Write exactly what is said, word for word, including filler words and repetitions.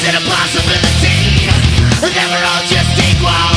Is it a possibility that we're all just equal?